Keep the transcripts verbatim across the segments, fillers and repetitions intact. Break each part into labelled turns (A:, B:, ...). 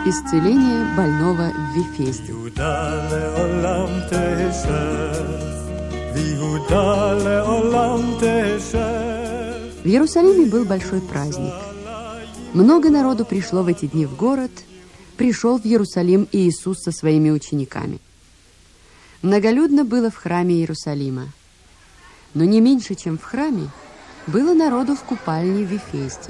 A: Исцеление больного в Вифезде. В Иерусалиме был большой праздник. Много народу пришло в эти дни в город. Пришел в Иерусалим и Иисус со своими учениками. Многолюдно было в храме Иерусалима. Но не меньше, чем в храме, было народу в купальне в Вифезде.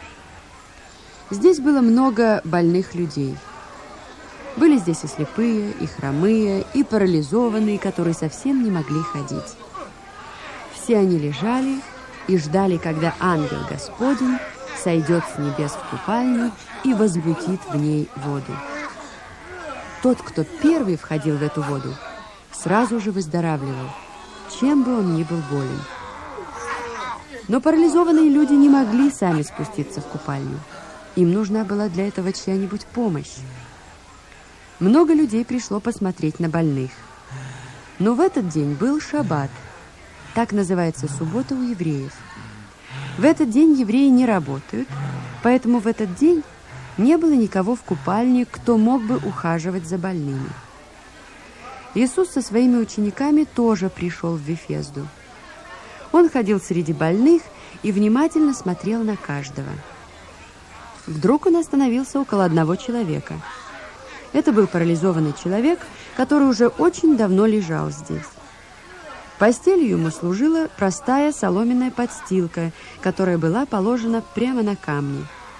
A: Здесь было много больных людей. Были здесь и слепые, и хромые, и парализованные, которые совсем не могли ходить. Все они лежали и ждали, когда ангел Господень сойдет с небес в купальню и возбудит в ней воду. Тот, кто первый входил в эту воду, сразу же выздоравливал, чем бы он ни был болен. Но парализованные люди не могли сами спуститься в купальню. Им нужна была для этого чья-нибудь помощь. Много людей пришло посмотреть на больных. Но в этот день был шаббат. Так называется суббота у евреев. В этот день евреи не работают, поэтому в этот день не было никого в купальне, кто мог бы ухаживать за больными. Иисус со своими учениками тоже пришел в Вифезду. Он ходил среди больных и внимательно смотрел на каждого. Вдруг он остановился около одного человека. Это был парализованный человек, который уже очень давно лежал здесь. Постелью ему служила простая соломенная подстилка, которая была положена прямо на камни.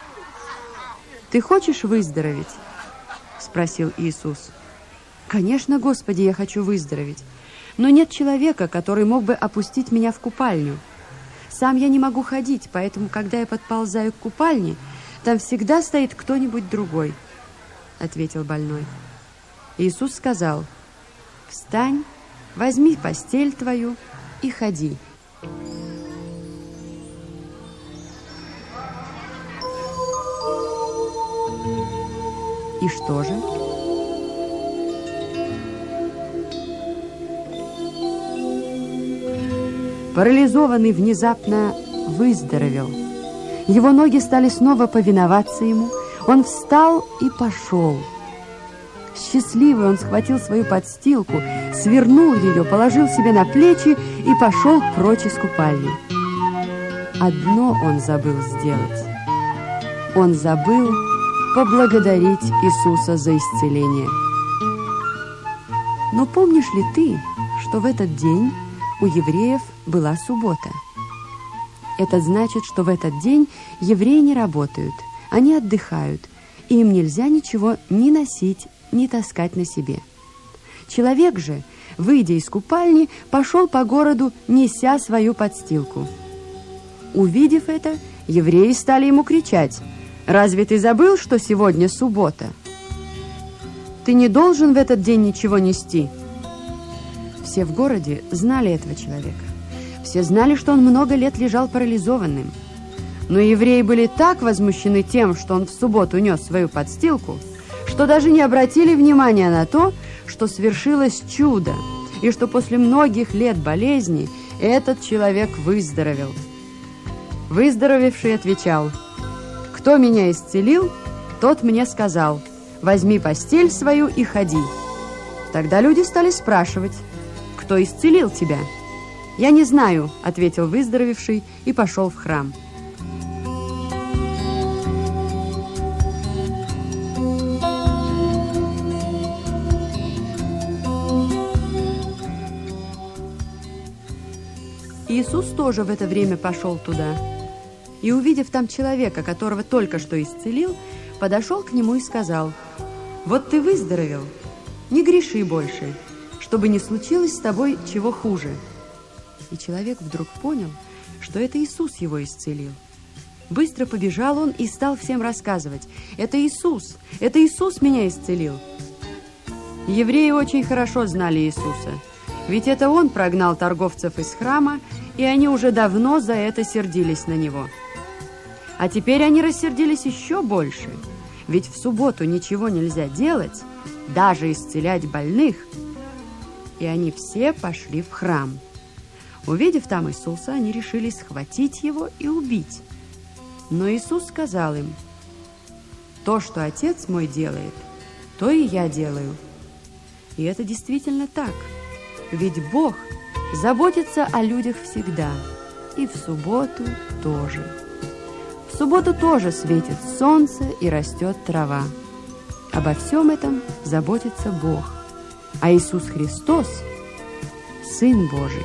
A: «Ты хочешь выздороветь?» – спросил Иисус. «Конечно, Господи, я хочу выздороветь, но нет человека, который мог бы опустить меня в купальню. Сам я не могу ходить, поэтому, когда я подползаю к купальне, там всегда стоит кто-нибудь другой», — ответил больной. Иисус сказал: «Встань, возьми постель твою и ходи». И что же? Парализованный внезапно выздоровел. Его ноги стали снова повиноваться ему. Он встал и пошел. Счастливый он схватил свою подстилку, свернул ее, положил себе на плечи и пошел прочь из купальни. Одно он забыл сделать. Он забыл поблагодарить Иисуса за исцеление. Но помнишь ли ты, что в этот день у евреев была суббота? Это значит, что в этот день евреи не работают, они отдыхают, и им нельзя ничего ни носить, ни таскать на себе. Человек же, выйдя из купальни, пошел по городу, неся свою подстилку. Увидев это, евреи стали ему кричать: «Разве ты забыл, что сегодня суббота? Ты не должен в этот день ничего нести». Все в городе знали этого человека. Все знали, что он много лет лежал парализованным. Но евреи были так возмущены тем, что он в субботу нес свою подстилку, что даже не обратили внимания на то, что свершилось чудо, и что после многих лет болезни этот человек выздоровел. Выздоровевший отвечал: «Кто меня исцелил, тот мне сказал: возьми постель свою и ходи». Тогда люди стали спрашивать: «Кто исцелил тебя?» «Я не знаю», — ответил выздоровевший и пошел в храм. Иисус тоже в это время пошел туда. И, увидев там человека, которого только что исцелил, подошел к нему и сказал: «Вот ты выздоровел, не греши больше, чтобы не случилось с тобой чего хуже». И человек вдруг понял, что это Иисус его исцелил. Быстро побежал он и стал всем рассказывать: «Это Иисус, это Иисус меня исцелил». Евреи очень хорошо знали Иисуса, ведь это Он прогнал торговцев из храма, и они уже давно за это сердились на Него. А теперь они рассердились еще больше, ведь в субботу ничего нельзя делать, даже исцелять больных. И они все пошли в храм. Увидев там Иисуса, они решили схватить Его и убить. Но Иисус сказал им: То, что Отец мой делает, то и я делаю. И это действительно так. Ведь Бог заботится о людях всегда, и в субботу тоже. В субботу тоже светит солнце и растет трава. Обо всем этом заботится Бог, а Иисус Христос – Сын Божий.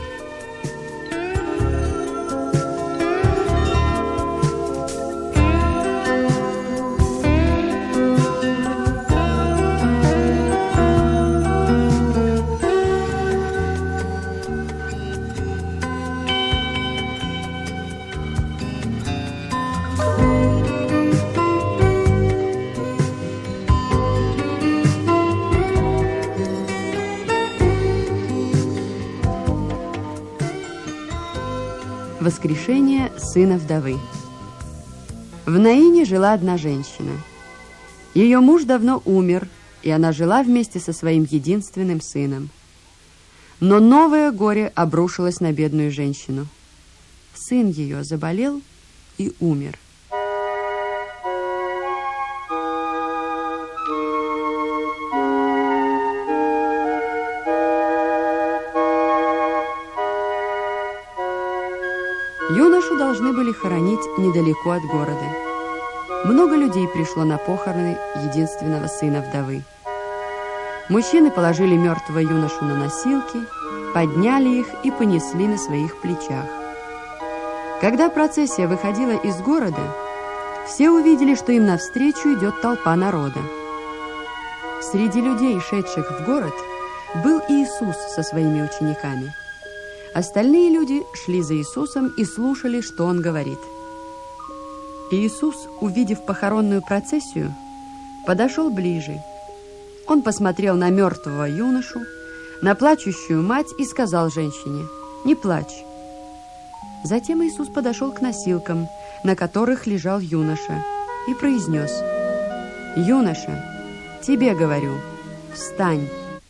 A: Воскрешение сына вдовы. В Наине жила одна женщина. Ее муж давно умер, и она жила вместе со своим единственным сыном. Но новое горе обрушилось на бедную женщину. Сын ее заболел и умер. Юношу должны были хоронить недалеко от города. Много людей пришло на похороны единственного сына вдовы. Мужчины положили мертвого юношу на носилки, подняли их и понесли на своих плечах. Когда процессия выходила из города, все увидели, что им навстречу идет толпа народа. Среди людей, шедших в город, был Иисус со своими учениками. Остальные люди шли за Иисусом и слушали, что Он говорит. Иисус, увидев похоронную процессию, подошел ближе. Он посмотрел на мертвого юношу, на плачущую мать и сказал женщине: «Не плачь». Затем Иисус подошел к носилкам, на которых лежал юноша, и произнес: «Юноша, тебе говорю, встань».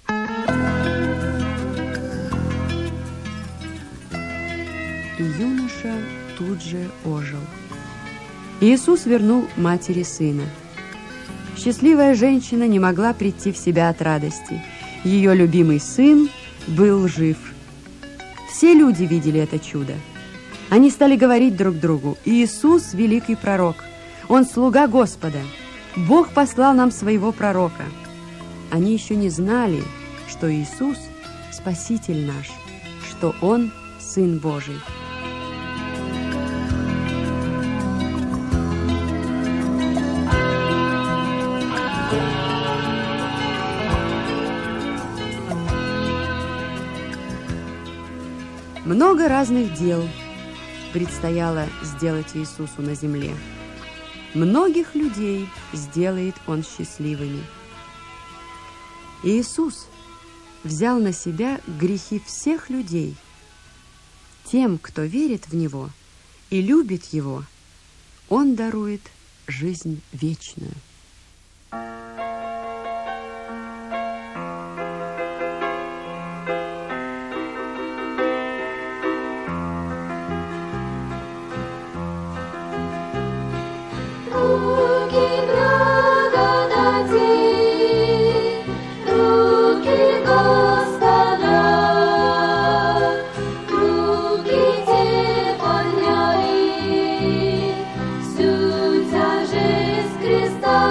A: И юноша тут же ожил. Иисус вернул матери сына. Счастливая женщина не могла прийти в себя от радости. Ее любимый сын был жив. Все люди видели это чудо. Они стали говорить друг другу: «Иисус – великий пророк. Он слуга Господа. Бог послал нам своего пророка». Они еще не знали, что Иисус – Спаситель наш, что Он – Сын Божий. Много разных дел предстояло сделать Иисусу на земле. Многих людей сделает Он счастливыми. Иисус взял на себя грехи всех людей. Тем, кто верит в Него и любит Его, Он дарует жизнь вечную.
B: Христа.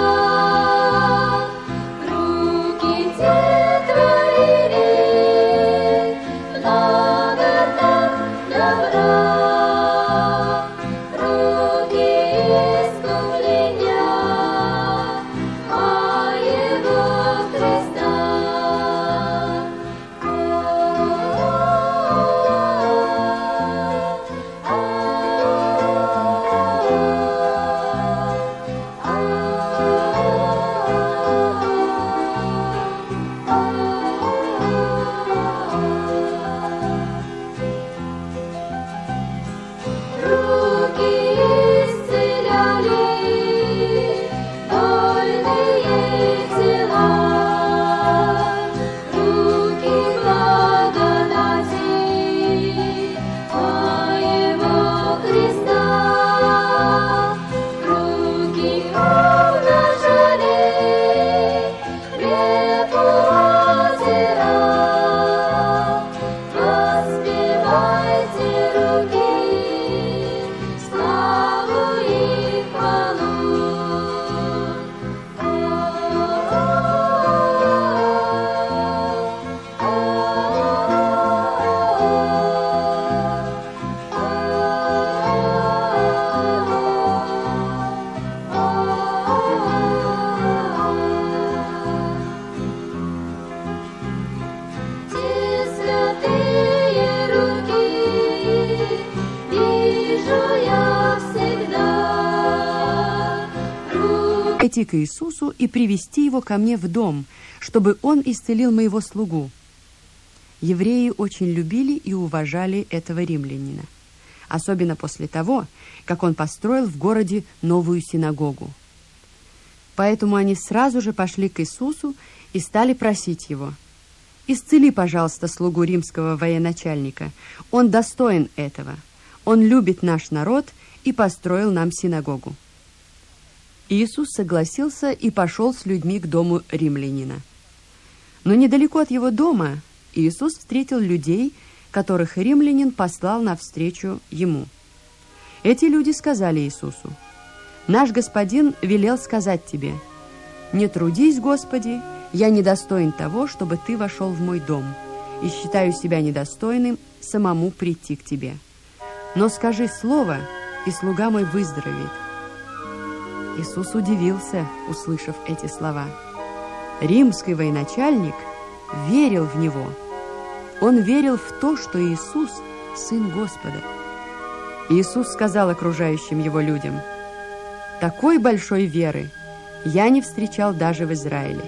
A: Пойти к Иисусу и привести его ко мне в дом, чтобы он исцелил моего слугу. Евреи очень любили и уважали этого римлянина, особенно после того, как он построил в городе новую синагогу. Поэтому они сразу же пошли к Иисусу и стали просить его: «Исцели, пожалуйста, слугу римского военачальника. Он достоин этого. Он любит наш народ и построил нам синагогу». Иисус согласился и пошел с людьми к дому римлянина. Но недалеко от его дома Иисус встретил людей, которых римлянин послал навстречу ему. Эти люди сказали Иисусу: «Наш Господин велел сказать тебе: не трудись, Господи, я недостоин того, чтобы ты вошел в мой дом, и считаю себя недостойным самому прийти к тебе. Но скажи слово, и слуга мой выздоровеет». Иисус удивился, услышав эти слова. Римский военачальник верил в Него. Он верил в то, что Иисус – Сын Господа. Иисус сказал окружающим Его людям: «Такой большой веры я не встречал даже в Израиле».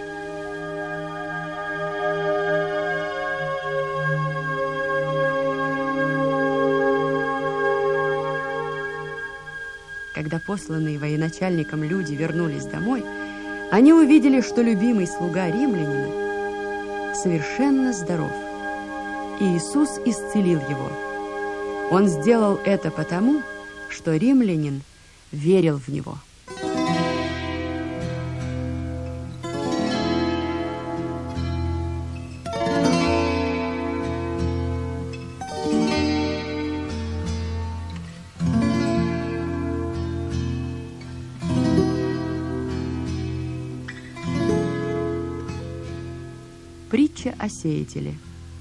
A: Когда посланные военачальником люди вернулись домой, они увидели, что любимый слуга римлянина совершенно здоров. И Иисус исцелил его. Он сделал это потому, что римлянин верил в него. Притча о сеятеле.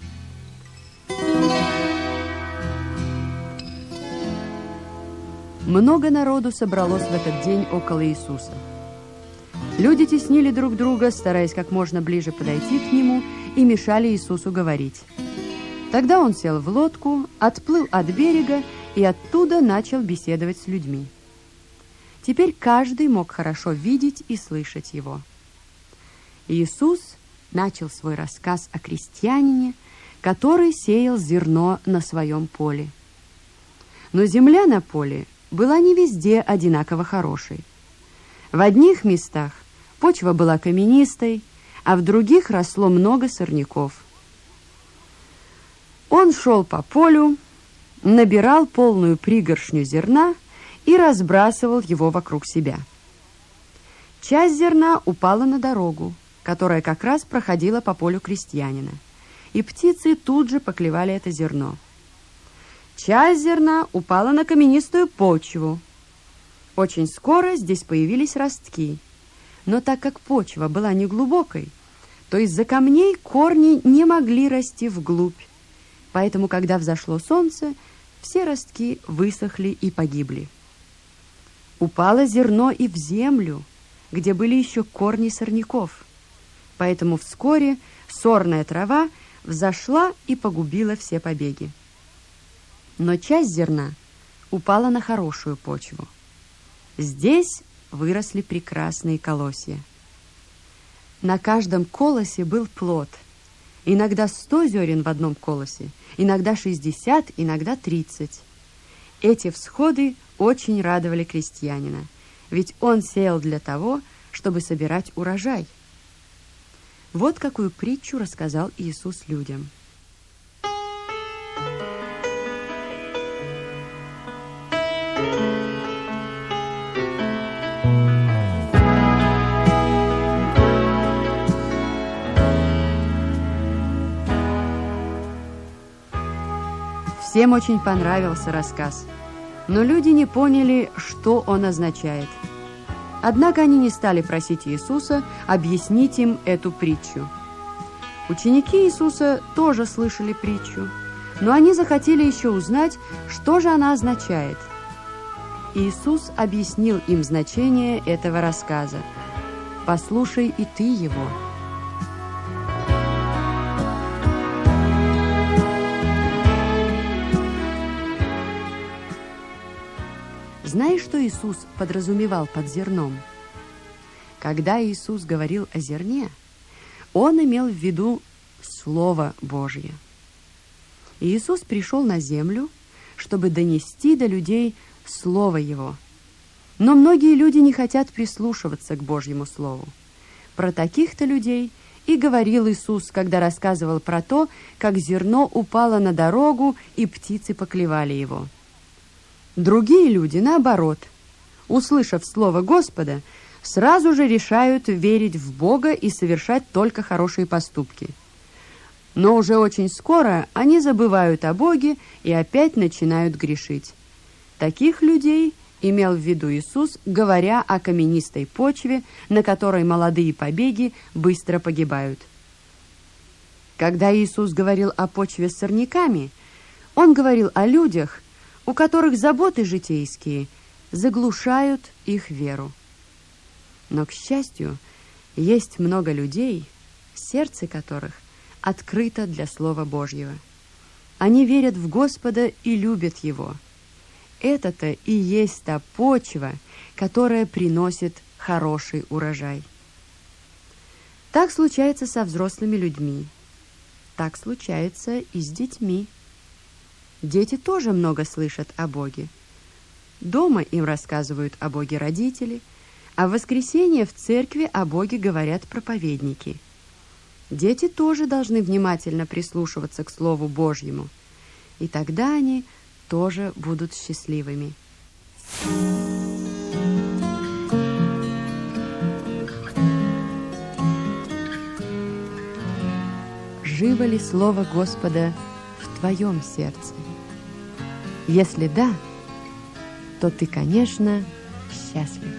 A: Много народу собралось в этот день около Иисуса. Люди теснили друг друга, стараясь как можно ближе подойти к Нему, и мешали Иисусу говорить. Тогда Он сел в лодку, отплыл от берега и оттуда начал беседовать с людьми. Теперь каждый мог хорошо видеть и слышать Его. Иисус начал свой рассказ о крестьянине, который сеял зерно на своем поле. Но земля на поле была не везде одинаково хорошей. В одних местах почва была каменистой, а в других росло много сорняков. Он шел по полю, набирал полную пригоршню зерна и разбрасывал его вокруг себя. Часть зерна упала на дорогу, которая как раз проходила по полю крестьянина, и птицы тут же поклевали это зерно. Часть зерна упала на каменистую почву. Очень скоро здесь появились ростки, но так как почва была неглубокой, то из-за камней корни не могли расти вглубь, поэтому, когда взошло солнце, все ростки высохли и погибли. Упало зерно и в землю, где были еще корни сорняков, поэтому вскоре сорная трава взошла и погубила все побеги. Но часть зерна упала на хорошую почву. Здесь выросли прекрасные колосья. На каждом колосе был плод. Иногда сто зерен в одном колосе, иногда шестьдесят, иногда тридцать. Эти всходы очень радовали крестьянина, ведь он сеял для того, чтобы собирать урожай. Вот какую притчу рассказал Иисус людям. Всем очень понравился рассказ, но люди не поняли, что он означает. Однако они не стали просить Иисуса объяснить им эту притчу. Ученики Иисуса тоже слышали притчу, но они захотели еще узнать, что же она означает. Иисус объяснил им значение этого рассказа. «Послушай и ты его». Знаешь, что Иисус подразумевал под зерном? Когда Иисус говорил о зерне, Он имел в виду Слово Божье. Иисус пришел на землю, чтобы донести до людей Слово Его. Но многие люди не хотят прислушиваться к Божьему Слову. Про таких-то людей и говорил Иисус, когда рассказывал про то, как зерно упало на дорогу, и птицы поклевали его. Другие люди, наоборот, услышав слово Господа, сразу же решают верить в Бога и совершать только хорошие поступки. Но уже очень скоро они забывают о Боге и опять начинают грешить. Таких людей имел в виду Иисус, говоря о каменистой почве, на которой молодые побеги быстро погибают. Когда Иисус говорил о почве с сорняками, Он говорил о людях, у которых заботы житейские заглушают их веру. Но, к счастью, есть много людей, сердце которых открыто для Слова Божьего. Они верят в Господа и любят Его. Это-то и есть та почва, которая приносит хороший урожай. Так случается со взрослыми людьми. Так случается и с детьми. Дети тоже много слышат о Боге. Дома им рассказывают о Боге родители, а в воскресенье в церкви о Боге говорят проповедники. Дети тоже должны внимательно прислушиваться к Слову Божьему, и тогда они тоже будут счастливыми. Живо ли Слово Господа в твоем сердце? Если да, то ты, конечно, счастлив.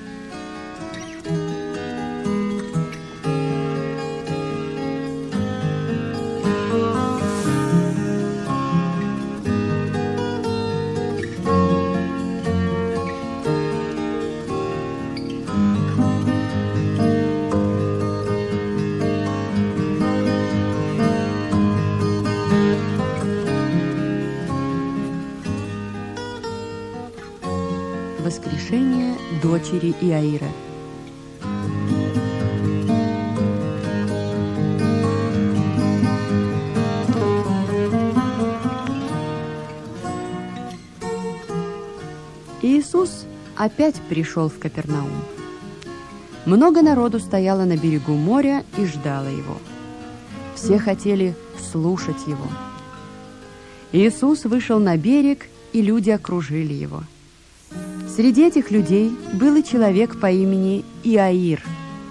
A: Воскрешение дочери Иаира. Иисус опять пришел в Капернаум. Много народу стояло на берегу моря и ждало его. Все хотели слушать его. Иисус вышел на берег, и люди окружили его. Среди этих людей был и человек по имени Иаир.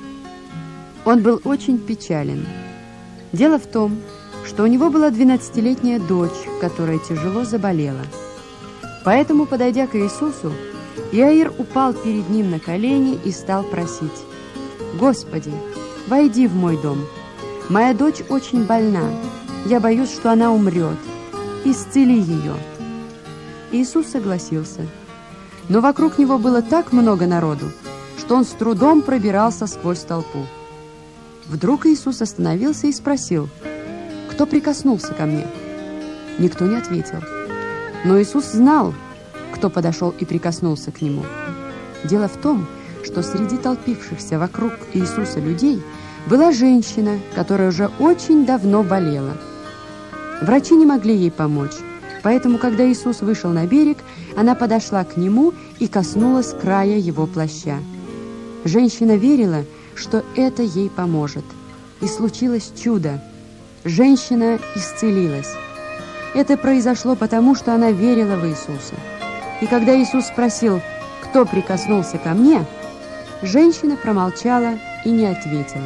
A: Он был очень печален. Дело в том, что у него была двенадцатилетняя дочь, которая тяжело заболела. Поэтому, подойдя к Иисусу, Иаир упал перед ним на колени и стал просить: «Господи, войди в мой дом. Моя дочь очень больна. Я боюсь, что она умрет. Исцели ее». Иисус согласился. Но вокруг него было так много народу, что он с трудом пробирался сквозь толпу. Вдруг Иисус остановился и спросил: «Кто прикоснулся ко мне?» Никто не ответил. Но Иисус знал, кто подошел и прикоснулся к нему. Дело в том, что среди толпившихся вокруг Иисуса людей была женщина, которая уже очень давно болела. Врачи не могли ей помочь. Поэтому, когда Иисус вышел на берег, она подошла к нему и коснулась края его плаща. Женщина верила, что это ей поможет. И случилось чудо. Женщина исцелилась. Это произошло потому, что она верила в Иисуса. И когда Иисус спросил: «Кто прикоснулся ко мне?», женщина промолчала и не ответила.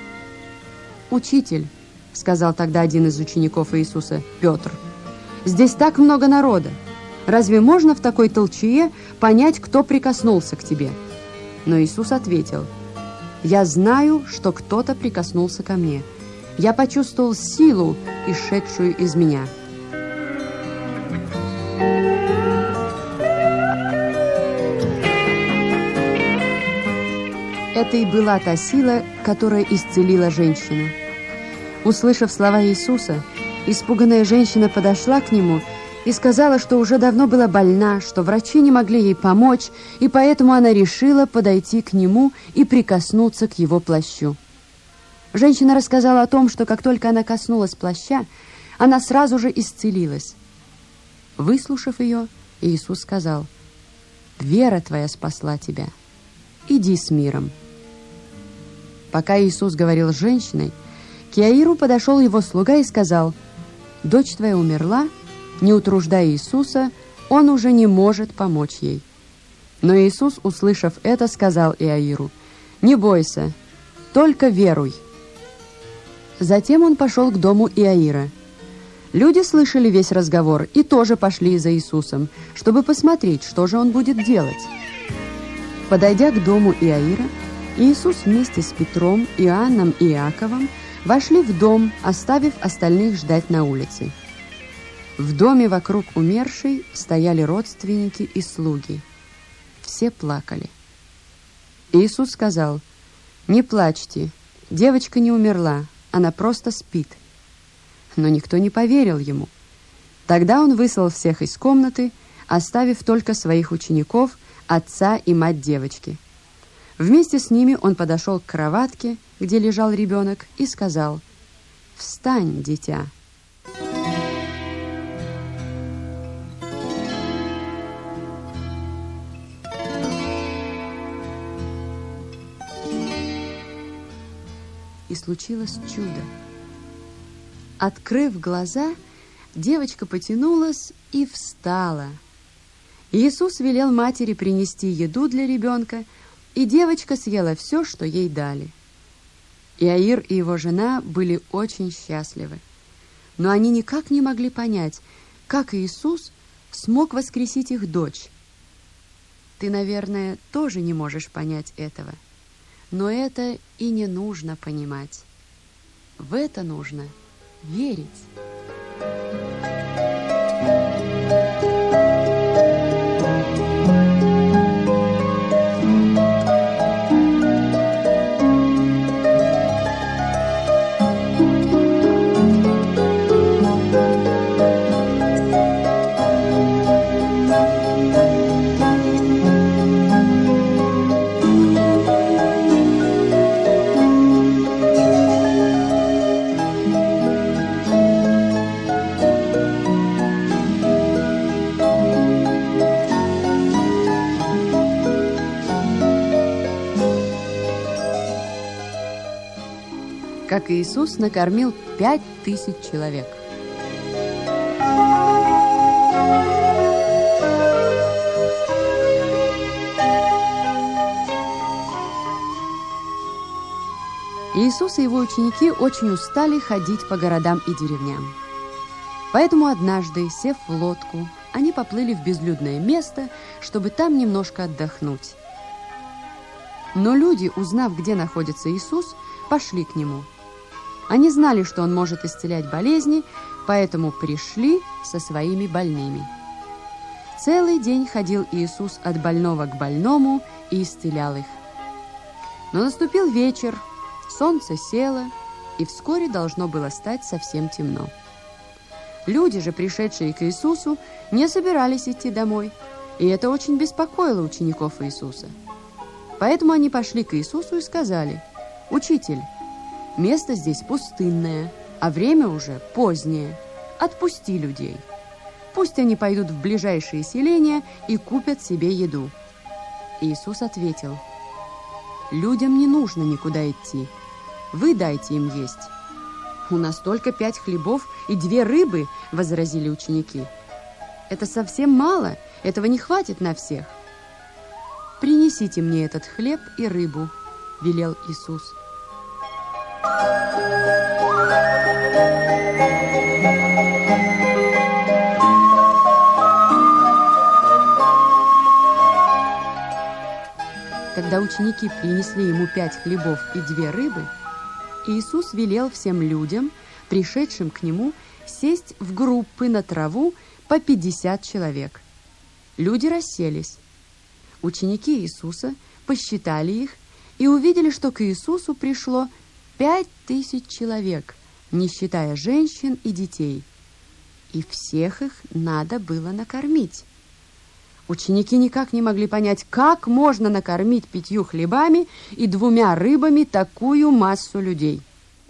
A: «Учитель», — сказал тогда один из учеников Иисуса, Петр, «здесь так много народа. Разве можно в такой толчее понять, кто прикоснулся к тебе?» Но Иисус ответил: «Я знаю, что кто-то прикоснулся ко мне. Я почувствовал силу, исшедшую из меня». Это и была та сила, которая исцелила женщину. Услышав слова Иисуса, испуганная женщина подошла к нему и сказала, что уже давно была больна, что врачи не могли ей помочь, и поэтому она решила подойти к нему и прикоснуться к его плащу. Женщина рассказала о том, что как только она коснулась плаща, она сразу же исцелилась. Выслушав ее, Иисус сказал: «Вера твоя спасла тебя. Иди с миром». Пока Иисус говорил с женщиной, к Иаиру подошел его слуга и сказал: «Дочь твоя умерла». Не утруждая Иисуса, он уже не может помочь ей. Но Иисус, услышав это, сказал Иаиру: «Не бойся, только веруй». Затем он пошел к дому Иаира. Люди слышали весь разговор и тоже пошли за Иисусом, чтобы посмотреть, что же он будет делать. Подойдя к дому Иаира, Иисус вместе с Петром, Иоанном и Иаковом вошли в дом, оставив остальных ждать на улице. В доме вокруг умершей стояли родственники и слуги. Все плакали. Иисус сказал: «Не плачьте, девочка не умерла, она просто спит». Но никто не поверил ему. Тогда он выслал всех из комнаты, оставив только своих учеников, отца и мать девочки. Вместе с ними он подошел к кроватке, где лежал ребенок, и сказал: «Встань, дитя». И случилось чудо. Открыв глаза, девочка потянулась и встала. Иисус велел матери принести еду для ребенка, и девочка съела все, что ей дали. Иаир и его жена были очень счастливы, но они никак не могли понять, как Иисус смог воскресить их дочь. Ты, наверное, тоже не можешь понять этого. Но это и не нужно понимать. В это нужно верить. Как Иисус накормил пять тысяч человек. Иисус и его ученики очень устали ходить по городам и деревням. Поэтому однажды, сев в лодку, они поплыли в безлюдное место, чтобы там немножко отдохнуть. Но люди, узнав, где находится Иисус, пошли к нему. Они знали, что он может исцелять болезни, поэтому пришли со своими больными. Целый день ходил Иисус от больного к больному и исцелял их. Но наступил вечер, солнце село, и вскоре должно было стать совсем темно. Люди же, пришедшие к Иисусу, не собирались идти домой, и это очень беспокоило учеников Иисуса. Поэтому они пошли к Иисусу и сказали: «Учитель, место здесь пустынное, а время уже позднее. Отпусти людей. Пусть они пойдут в ближайшие селения и купят себе еду». Иисус ответил: «Людям не нужно никуда идти. Вы дайте им есть». «У нас только пять хлебов и две рыбы», — возразили ученики. «Это совсем мало, этого не хватит на всех». «Принесите мне этот хлеб и рыбу», — велел Иисус. Когда ученики принесли ему пять хлебов и две рыбы, Иисус велел всем людям, пришедшим к нему, сесть в группы на траву по пятьдесят человек. Люди расселись. Ученики Иисуса посчитали их и увидели, что к Иисусу пришло пять тысяч человек, не считая женщин и детей. и всех их надо было накормить. Ученики никак не могли понять, как можно накормить пятью хлебами и двумя рыбами такую массу людей.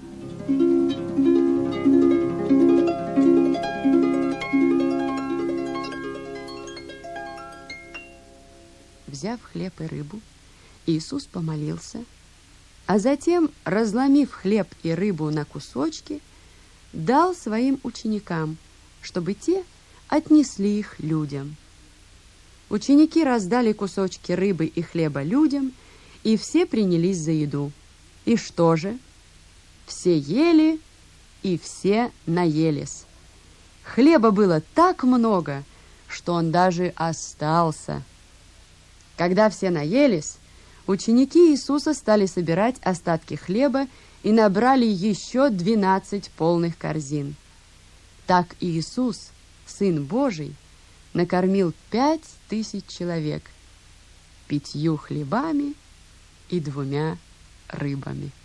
A: Взяв хлеб и рыбу, Иисус помолился, а затем, разломив хлеб и рыбу на кусочки, дал своим ученикам, чтобы те отнесли их людям. Ученики раздали кусочки рыбы и хлеба людям, и все принялись за еду. И что же? Все ели, и все наелись. Хлеба было так много, что он даже остался. Когда все наелись, ученики Иисуса стали собирать остатки хлеба и набрали еще двенадцать полных корзин. Так Иисус, Сын Божий, накормил пять тысяч человек пятью хлебами и двумя рыбами.